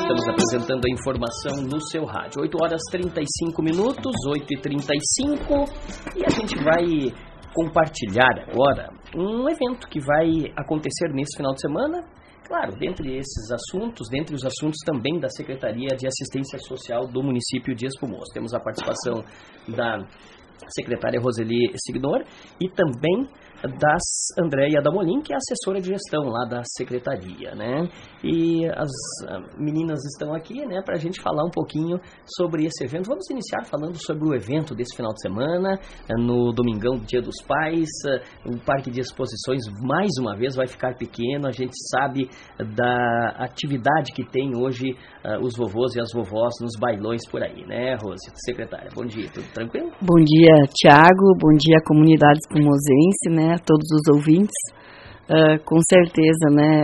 estamos apresentando a informação no seu rádio. 8 horas 35 minutos, 8h35, e a gente vai compartilhar agora um evento que vai acontecer nesse final de semana. Claro, dentre os assuntos também da Secretaria de Assistência Social do município de Espumose. Temos a participação da secretária Roseli Signor e também da Andréia Damolin, que é assessora de gestão lá da secretaria, né? E as meninas estão aqui, né, para a gente falar um pouquinho sobre esse evento. Vamos iniciar falando sobre o evento desse final de semana, no domingão, Dia dos Pais. O Parque de Exposições, mais uma vez, vai ficar pequeno. A gente sabe da atividade que tem hoje os vovôs e as vovós nos bailões por aí, né, Rose? Secretária, bom dia, tudo tranquilo? Bom dia, Tiago, bom dia, comunidade espumosense, né, a todos os ouvintes. Com certeza, né,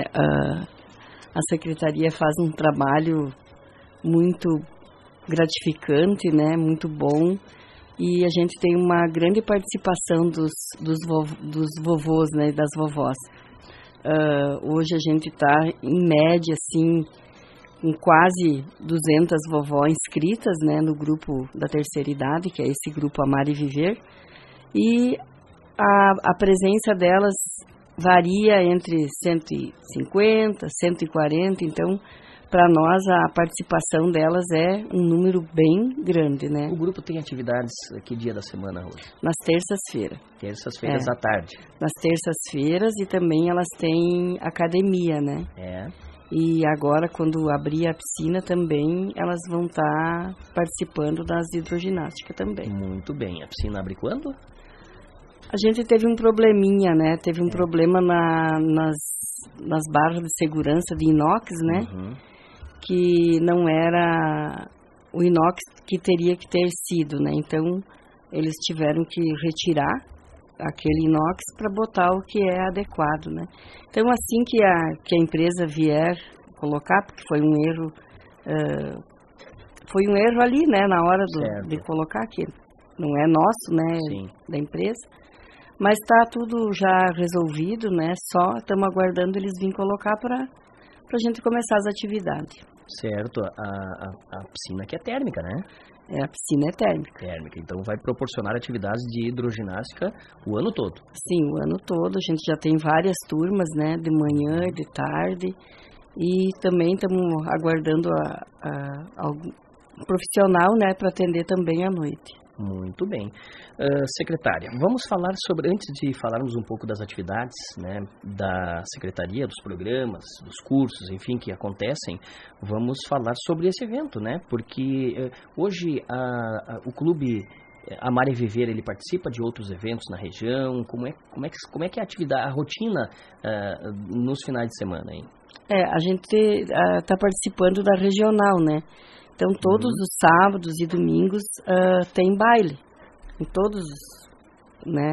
a Secretaria faz um trabalho muito gratificante, né, muito bom, e a gente tem uma grande participação dos vovôs, né, das vovós. Hoje a gente está, em média, assim, com quase 200 vovós inscritas, né, no grupo da terceira idade, que é esse grupo Amar e Viver, e a presença delas varia entre 150, 140, então, para nós, a participação delas é um número bem grande, né? O grupo tem atividades que dia da semana hoje? Nas terças-feiras. Terças-feiras à tarde. Nas terças-feiras, e também elas têm academia, né? E agora, quando abrir a piscina também, elas vão estar participando das hidroginástica também. Muito bem. A piscina abre quando? A gente teve um probleminha, né? Teve um problema nas barras de segurança de inox, né? Que não era o inox que teria que ter sido, né? Então, eles tiveram que retirar aquele inox para botar o que é adequado, né? Então, assim que a empresa vier colocar, porque foi um erro ali, né? Na hora de colocar aquilo. Não é nosso, né? Sim. Da empresa. Mas está tudo já resolvido, né? Só estamos aguardando eles virem colocar para a gente começar as atividades. Certo. A piscina que é térmica, né? A piscina é térmica. Térmica. Então vai proporcionar atividades de hidroginástica o ano todo. Sim, o ano todo. A gente já tem várias turmas, né? De manhã, de tarde. E também estamos aguardando algum profissional, né? Para atender também à noite. Muito bem. Secretária, vamos falar sobre, antes de falarmos um pouco das atividades, né, da Secretaria, dos programas, dos cursos, enfim, que acontecem, vamos falar sobre esse evento, né, porque hoje o Clube Amar e Viver, ele participa de outros eventos na região. Como é que é a atividade, a rotina nos finais de semana, hein? A gente está participando da regional, né? Então, todos os sábados e domingos tem baile, em todos, né?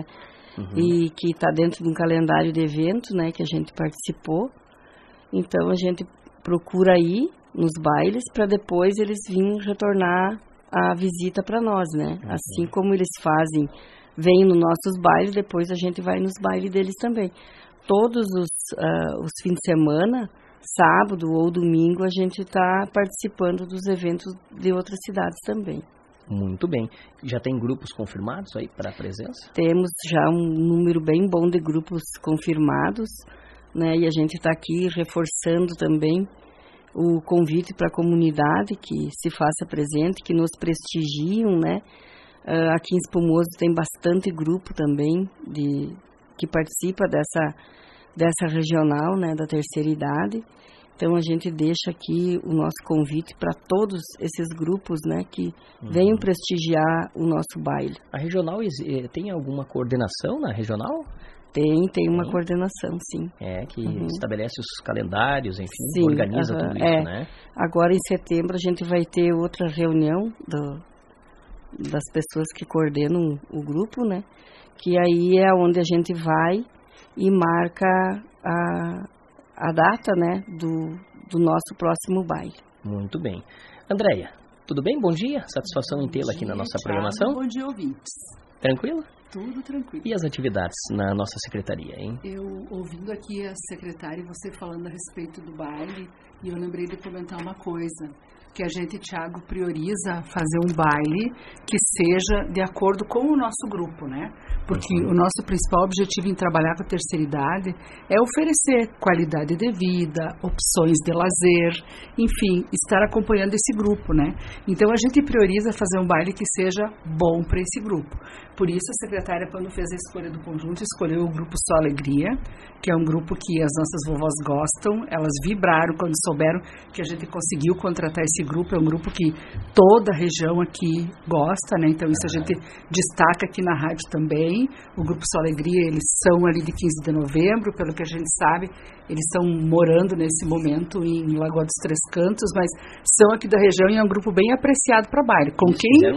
E que está dentro de um calendário de eventos, né? Que a gente participou. Então, a gente procura ir nos bailes para depois eles virem retornar a visita para nós, né? Assim como eles fazem, vêm nos nossos bailes, depois a gente vai nos bailes deles também. Todos os fins de semana, sábado ou domingo, a gente está participando dos eventos de outras cidades também. Muito bem. Já tem grupos confirmados aí para a presença? Temos já um número bem bom de grupos confirmados, né? E a gente está aqui reforçando também o convite para a comunidade que se faça presente, que nos prestigiam, né? Aqui em Espumose tem bastante grupo também que participa dessa regional, né, da terceira idade. Então, a gente deixa aqui o nosso convite para todos esses grupos, né, que venham prestigiar o nosso baile. A regional tem alguma coordenação na regional? Tem uma coordenação, sim. Que estabelece os calendários, enfim, sim, organiza tudo isso, né? Agora, em setembro, a gente vai ter outra reunião das pessoas que coordenam o grupo, né? Que aí é onde a gente vai e marca a data, né, do nosso próximo baile. Muito bem. Andréia, tudo bem? Bom dia. Satisfação em tê-la aqui na nossa programação. Bom dia, ouvintes. Tranquilo? Tudo tranquilo. E as atividades na nossa secretaria, hein? Eu, ouvindo aqui a secretária e você falando a respeito do baile, e eu lembrei de comentar uma coisa, que a gente, Thiago, prioriza fazer um baile que seja de acordo com o nosso grupo, né? Porque o nosso principal objetivo em trabalhar com a terceira idade é oferecer qualidade de vida, opções de lazer, enfim, estar acompanhando esse grupo, né? Então a gente prioriza fazer um baile que seja bom para esse grupo. Por isso a secretária, quando fez a escolha do conjunto, escolheu o grupo Só Alegria, que é um grupo que as nossas vovós gostam, elas vibraram quando souberam que a gente conseguiu contratar esse grupo, é um grupo que toda a região aqui gosta, né? Então isso a gente destaca aqui na rádio também. O grupo Só Alegria, eles são ali de 15 de novembro, pelo que a gente sabe, eles estão morando nesse momento em Lagoa dos Três Cantos, mas são aqui da região e é um grupo bem apreciado para baile. Com eles quem? Fizeram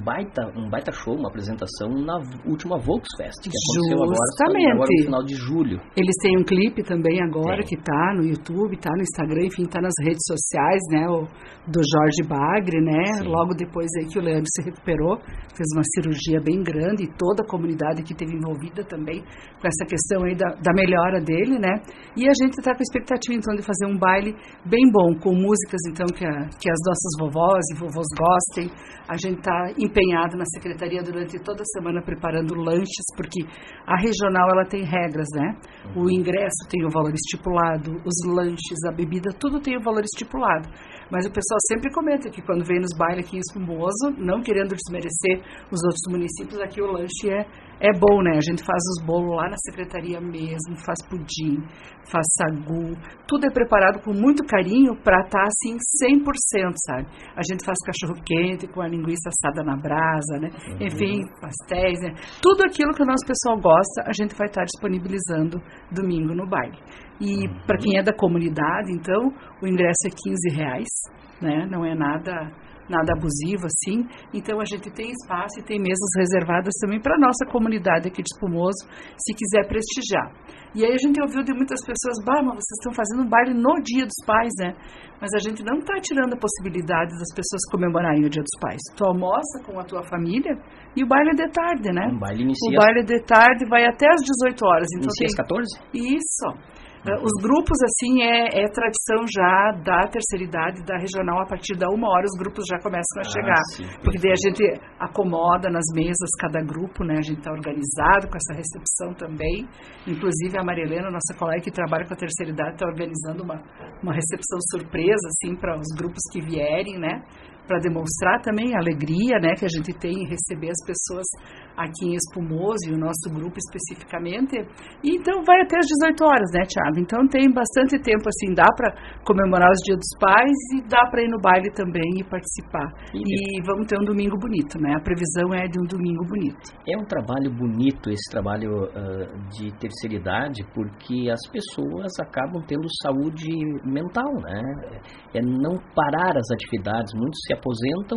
um baita show, uma apresentação na última Volksfest, que aconteceu agora no final de julho. Eles têm um clipe também agora, que está no YouTube, está no Instagram, enfim, está nas redes sociais, né, do Jorge Bagre, né, logo depois aí que o Leandro se recuperou, fez uma cirurgia bem grande e toda a comunidade que esteve envolvida também com essa questão aí da melhora dele, né, e a gente está com a expectativa então de fazer um baile bem bom, com músicas então que as nossas vovós e vovôs gostem. A gente está empenhado na secretaria durante toda a semana preparando lanches, porque a regional ela tem regras, né? O ingresso tem o valor estipulado, os lanches, a bebida, tudo tem o valor estipulado. Mas o pessoal sempre comenta que quando vem nos bailes aqui em Espumoso, não querendo desmerecer os outros municípios, aqui o lanche é bom, né? A gente faz os bolos lá na secretaria mesmo, faz pudim, faz sagu, tudo é preparado com muito carinho para estar assim 100%, sabe? A gente faz cachorro quente com a linguiça assada na brasa, né? Enfim, pastéis, né? Tudo aquilo que o nosso pessoal gosta, a gente vai estar disponibilizando domingo no baile. E para quem é da comunidade, então, o ingresso é R$15, né? Não é nada abusivo assim, então a gente tem espaço e tem mesas reservadas também para a nossa comunidade aqui de Espumoso, se quiser prestigiar. E aí a gente ouviu de muitas pessoas, mas vocês estão fazendo um baile no Dia dos Pais, né? Mas a gente não está tirando a possibilidade das pessoas comemorarem o Dia dos Pais. Tu almoça com a tua família e o baile é de tarde, né? O baile inicia... O baile de tarde vai até às 18 horas. Então inicia às 14? Isso. Os grupos, assim, é tradição já da terceira idade, da regional, a partir da 1h os grupos já começam a chegar. Sim, porque daí a gente acomoda nas mesas cada grupo, né? A gente está organizado com essa recepção também. Inclusive a Maria Helena, nossa colega que trabalha com a terceira idade, está organizando uma recepção surpresa, assim, para os grupos que vierem, né? Para demonstrar também a alegria, né, que a gente tem em receber as pessoas aqui em Espumoso e o nosso grupo especificamente. E então vai até às 18 horas, né, Thiago? Então tem bastante tempo, assim, dá para comemorar os Dias dos Pais e dá para ir no baile também e participar. E vamos ter um domingo bonito, né? A previsão é de um domingo bonito. É um trabalho bonito esse trabalho de terceira idade, porque as pessoas acabam tendo saúde mental, né? É não parar as atividades, muitos se aposentam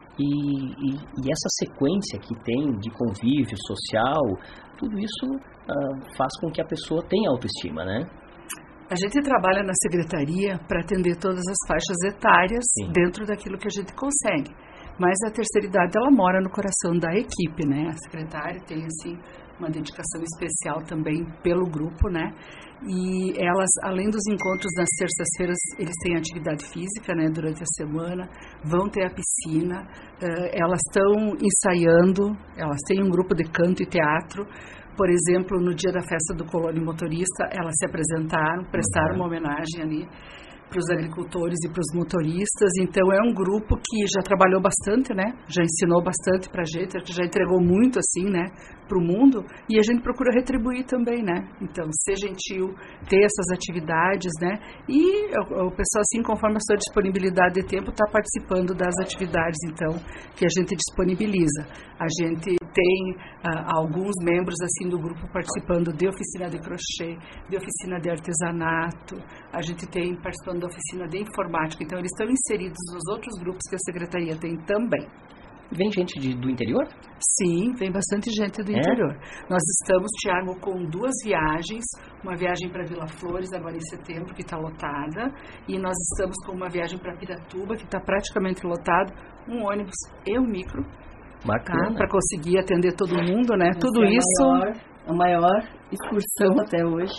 e essa sequência que tem de convívio social, tudo isso faz com que a pessoa tenha autoestima, né? A gente trabalha na secretaria para atender todas as faixas etárias dentro daquilo que a gente consegue. Mas a terceira idade, ela mora no coração da equipe, né? A secretária tem, assim, uma dedicação especial também pelo grupo, né? E elas, além dos encontros nas terças-feiras, eles têm atividade física, né? Durante a semana, vão ter a piscina, elas estão ensaiando, elas têm um grupo de canto e teatro. Por exemplo, no dia da festa do Colônia Motorista, elas se apresentaram, prestaram uma homenagem ali para os agricultores e para os motoristas. Então é um grupo que já trabalhou bastante, né? Já ensinou bastante para a gente já entregou muito assim, né? Para o mundo, e a gente procura retribuir também, né? Então, ser gentil, ter essas atividades, né? E o pessoal, assim, conforme a sua disponibilidade de tempo, está participando das atividades, então, que a gente disponibiliza. A gente tem alguns membros, assim, do grupo participando de oficina de crochê, de oficina de artesanato, a gente tem participando da oficina de informática, então eles estão inseridos nos outros grupos que a secretaria tem também. Vem gente do interior? Sim, vem bastante gente do interior. Nós estamos, Thiago, com 2 viagens, uma viagem para Vila Flores, agora em setembro, que está lotada, e nós estamos com uma viagem para Piratuba, que está praticamente lotado, um ônibus e um micro, Bacana. Para conseguir atender todo mundo, né? Tudo isso... A maior excursão até hoje.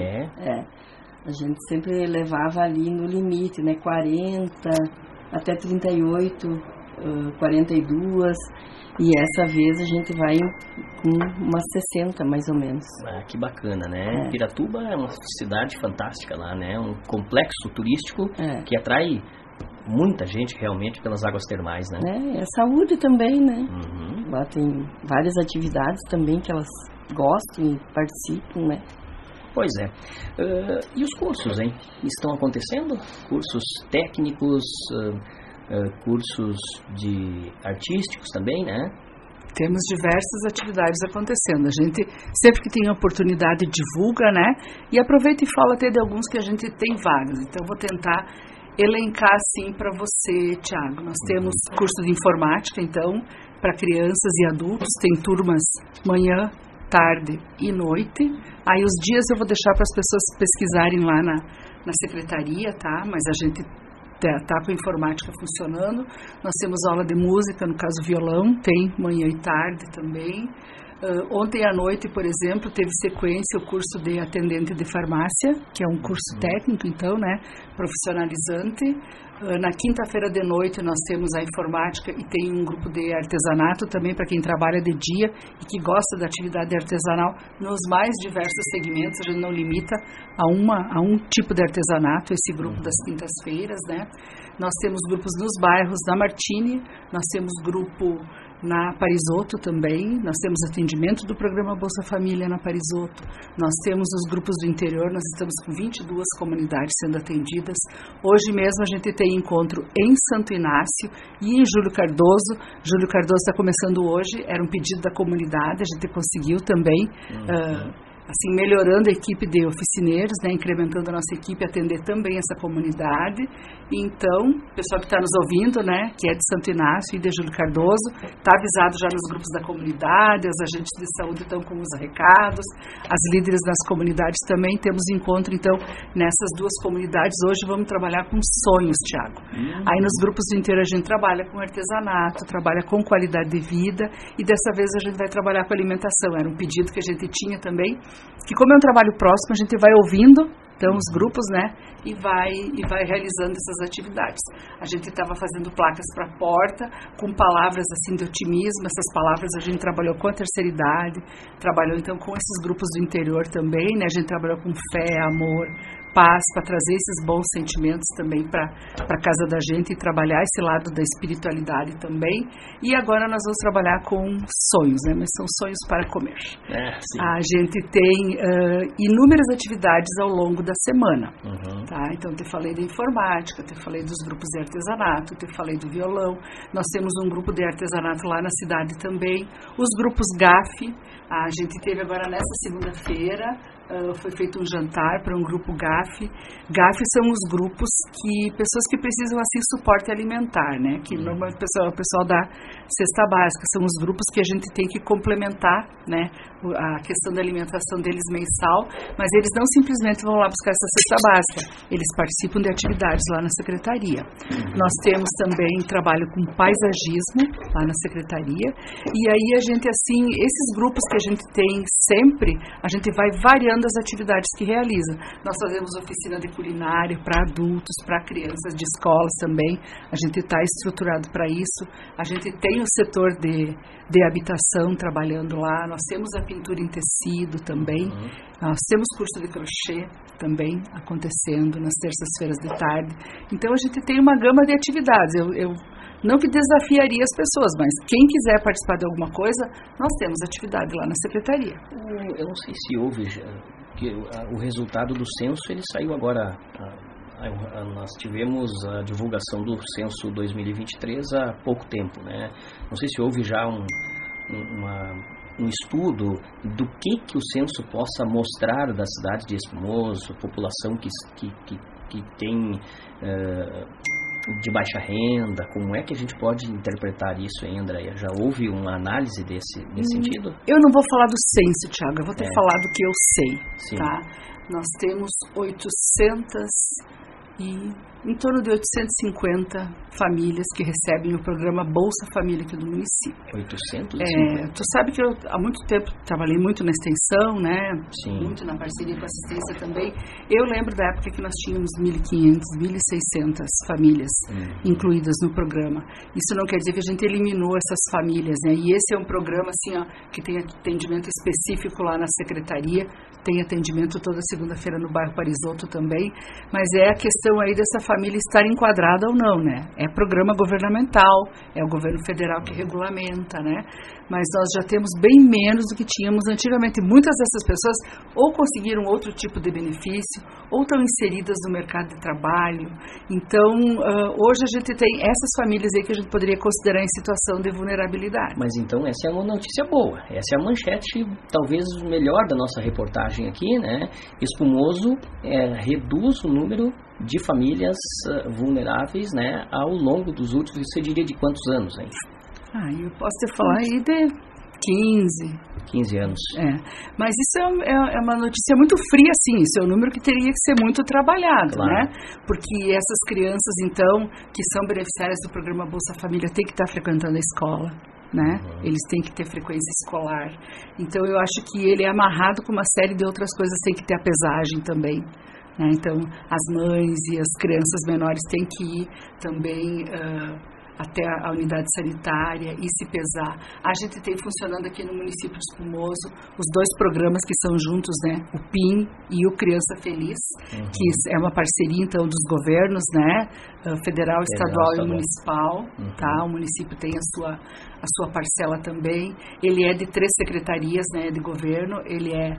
A gente sempre levava ali no limite, né? 40 até 38, 42. E essa vez a gente vai com umas 60, mais ou menos. Que bacana, né? Piratuba é uma cidade fantástica lá, né? Um complexo turístico que atrai muita gente realmente pelas águas termais, né? É saúde também, né? Lá tem várias atividades também que elas gostam e participam, né? Pois é. E os cursos, hein? Estão acontecendo? Cursos técnicos, cursos de artísticos também, né? Temos diversas atividades acontecendo. A gente, sempre que tem oportunidade, divulga, né? E aproveita e fala até de alguns que a gente tem vagas. Então, eu vou tentar elencar assim para você, Thiago. Nós temos curso de informática, então, para crianças e adultos. Tem turmas manhã, tarde e noite. Aí os dias eu vou deixar para as pessoas pesquisarem lá na secretaria, tá? Mas a gente tá com a informática funcionando. Nós temos aula de música, no caso violão, tem manhã e tarde também. Ontem à noite, por exemplo, teve sequência o curso de atendente de farmácia, que é um curso técnico, então, né, profissionalizante. Na quinta-feira de noite nós temos a informática e tem um grupo de artesanato também para quem trabalha de dia e que gosta da atividade artesanal nos mais diversos segmentos. A gente não limita a um tipo de artesanato, esse grupo das quintas-feiras, né? Nós temos grupos nos bairros da Martini, nós temos grupo na Parisoto também, nós temos atendimento do programa Bolsa Família na Parisoto, nós temos os grupos do interior, nós estamos com 22 comunidades sendo atendidas. Hoje mesmo a gente tem encontro em Santo Inácio e em Júlio Cardoso. Júlio Cardoso está começando hoje, era um pedido da comunidade, a gente conseguiu também, assim, melhorando a equipe de oficineiros, né, incrementando a nossa equipe, atender também essa comunidade. Então, o pessoal que está nos ouvindo, né, que é de Santo Inácio e de Júlio Cardoso, está avisado já nos grupos da comunidade, as agentes de saúde estão com os recados, as líderes das comunidades também. Temos encontro, então, nessas duas comunidades. Hoje vamos trabalhar com sonhos, Thiago. Aí nos grupos do interior a gente trabalha com artesanato, trabalha com qualidade de vida e dessa vez a gente vai trabalhar com alimentação. Era um pedido que a gente tinha também, que como é um trabalho próximo, a gente vai ouvindo, então, os grupos, né, e vai realizando essas atividades. A gente estava fazendo placas para a porta, com palavras, assim, de otimismo. Essas palavras a gente trabalhou com a terceira idade, trabalhou, então, com esses grupos do interior também, né, a gente trabalhou com fé, amor, paz, para trazer esses bons sentimentos também para a casa da gente e trabalhar esse lado da espiritualidade também. E agora nós vamos trabalhar com sonhos, né? Mas são sonhos para comer. A gente tem inúmeras atividades ao longo da semana. Tá? Então, eu te falei da informática, eu te falei dos grupos de artesanato, eu te falei do violão. Nós temos um grupo de artesanato lá na cidade também. Os grupos GAF, a gente teve agora nessa segunda-feira, foi feito um jantar para um grupo GAF. GAF são os grupos que, pessoas que precisam assim suporte alimentar, né? Que normalmente o pessoal da cesta básica, são os grupos que a gente tem que complementar, né? A questão da alimentação deles mensal, mas eles não simplesmente vão lá buscar essa cesta básica, eles participam de atividades lá na secretaria. Nós temos também trabalho com paisagismo lá na secretaria, e aí a gente, assim, esses grupos que a gente tem sempre, a gente vai variando as atividades que realiza. Nós fazemos oficina de culinária para adultos, para crianças de escolas também, a gente está estruturado para isso. A gente tem o setor de habitação trabalhando lá, nós temos a pintura em tecido também, nós temos curso de crochê também acontecendo nas terças-feiras de tarde. Então a gente tem uma gama de atividades. Eu não que desafiaria as pessoas, mas quem quiser participar de alguma coisa, nós temos atividade lá na secretaria. Eu não sei se houve que o resultado do censo, ele saiu agora. Nós tivemos a divulgação do censo 2023 há pouco tempo, né? Não sei se houve já um estudo do que o censo possa mostrar da cidade de Espumoso, a população que tem de baixa renda. Como é que a gente pode interpretar isso, hein, Andréia? Já houve uma análise nesse sentido? Eu não vou falar do censo, Thiago, eu vou te falar do que eu sei. Sim. Tá? Nós temos 800 e em torno de 850 famílias que recebem o programa Bolsa Família aqui do município. 850? Tu sabe que eu há muito tempo trabalhei muito na extensão, né? Sim. Muito na parceria com a assistência também. Eu lembro da época que nós tínhamos 1.500, 1.600 famílias incluídas no programa. Isso não quer dizer que a gente eliminou essas famílias, né? E esse é um programa assim, ó, que tem atendimento específico lá na secretaria, tem atendimento toda segunda-feira no bairro Parisotto também, mas é a questão aí dessa família estar enquadrada ou não, né? É programa governamental, é o governo federal que regulamenta, né? Mas nós já temos bem menos do que tínhamos antigamente. Muitas dessas pessoas ou conseguiram outro tipo de benefício, ou estão inseridas no mercado de trabalho. Então, hoje a gente tem essas famílias aí que a gente poderia considerar em situação de vulnerabilidade. Mas então essa é uma notícia boa. Essa é a manchete, talvez, melhor da nossa reportagem aqui, né? Espumoso reduz o número de famílias vulneráveis, né, ao longo dos últimos, você diria de quantos anos, hein? Eu posso te falar aí de 15 anos. Mas isso é uma notícia muito fria, assim. Isso é um número que teria que ser muito trabalhado, claro, né? Porque essas crianças, então, que são beneficiárias do programa Bolsa Família, têm que estar frequentando a escola, né? Eles têm que ter frequência escolar. Então, eu acho que ele é amarrado com uma série de outras coisas, tem que ter a pesagem também, né? Então, as mães e as crianças menores têm que ir também até a unidade sanitária e se pesar. A gente tem funcionando aqui no município de Espumoso os dois programas que são juntos, né? O PIN e o Criança Feliz, que é uma parceria, então, dos governos, né? Federal, estadual e municipal, tá? O município tem a sua parcela também. Ele é de 3 secretarias, né, de governo. Ele é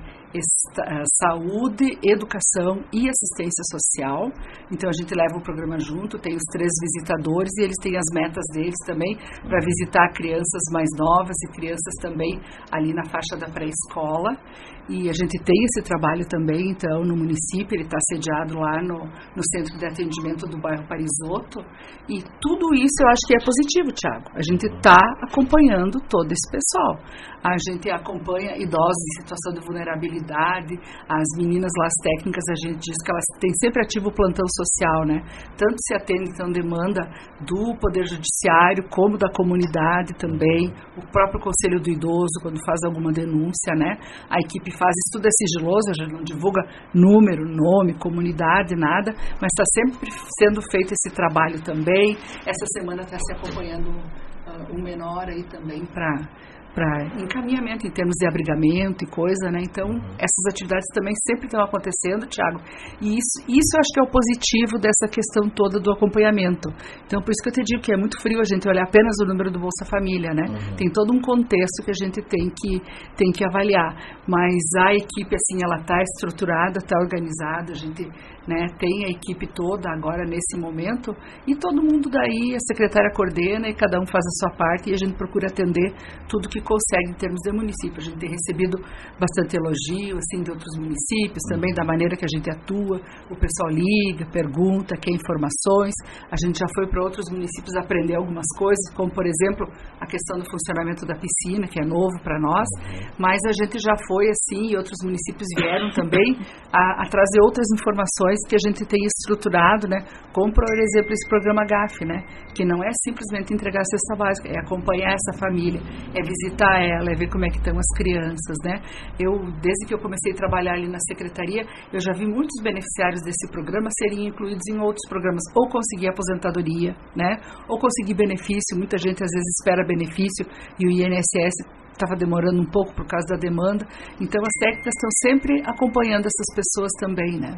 saúde, educação e assistência social. Então a gente leva o programa junto, tem os 3 visitadores e eles têm as metas deles também para visitar crianças mais novas e crianças também ali na faixa da pré-escola. E a gente tem esse trabalho também, então, no município. Ele está sediado lá no Centro de Atendimento do bairro Parisotto. E tudo isso eu acho que é positivo, Thiago. A gente está acompanhando todo esse pessoal. A gente acompanha idosos em situação de vulnerabilidade. As meninas lá, as técnicas, a gente diz que elas têm sempre ativo o plantão social, né? Tanto se atende, então, demanda do Poder Judiciário, como da comunidade também. O próprio Conselho do Idoso, quando faz alguma denúncia, né? A equipe faz, isso tudo é sigiloso, a gente não divulga número, nome, comunidade, nada, mas está sempre sendo feito esse trabalho também. Essa semana está se acompanhando um menor aí também para encaminhamento em termos de abrigamento e coisa, né? Então, essas atividades também sempre estão acontecendo, Thiago, e isso eu acho que é o positivo dessa questão toda do acompanhamento. Então, por isso que eu te digo que é muito frio a gente olhar apenas o número do Bolsa Família, né? Tem todo um contexto que a gente tem que avaliar, mas a equipe, assim, ela está estruturada, está organizada, a gente, né, tem a equipe toda agora nesse momento, e todo mundo daí, a secretária coordena e cada um faz a sua parte, e a gente procura atender tudo que consegue em termos de município. A gente tem recebido bastante elogio, assim, de outros municípios, também da maneira que a gente atua. O pessoal liga, pergunta, quer informações. A gente já foi para outros municípios aprender algumas coisas, como, por exemplo, a questão do funcionamento da piscina, que é novo para nós, mas a gente já foi, assim, e outros municípios vieram também a trazer outras informações que a gente tem estruturado, né, como, por exemplo, esse programa GAF, né, que não é simplesmente entregar a cesta básica, é acompanhar essa família, é visitar ela, é ver como é que estão as crianças, né. Desde que eu comecei a trabalhar ali na secretaria, eu já vi muitos beneficiários desse programa serem incluídos em outros programas, ou conseguir aposentadoria, né, ou conseguir benefício. Muita gente às vezes espera benefício e o INSS estava demorando um pouco por causa da demanda. Então as técnicas estão sempre acompanhando essas pessoas também, né.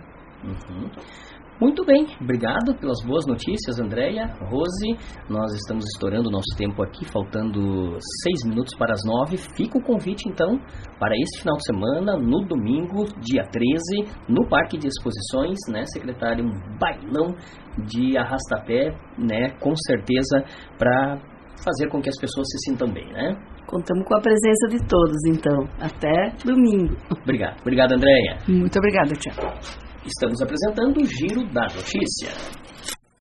Muito bem, obrigado pelas boas notícias, Andréia, Rose. Nós estamos estourando o nosso tempo aqui, faltando 6 minutos para as 9. Fica o convite, então, para este final de semana, no domingo, dia 13, no Parque de Exposições, né, secretário, um bailão de arrastapé, né, com certeza, para fazer com que as pessoas se sintam bem, né? Contamos com a presença de todos, então. Até domingo. Obrigado, Andréia. Muito obrigada, Tiago. Estamos apresentando o Giro da Notícia.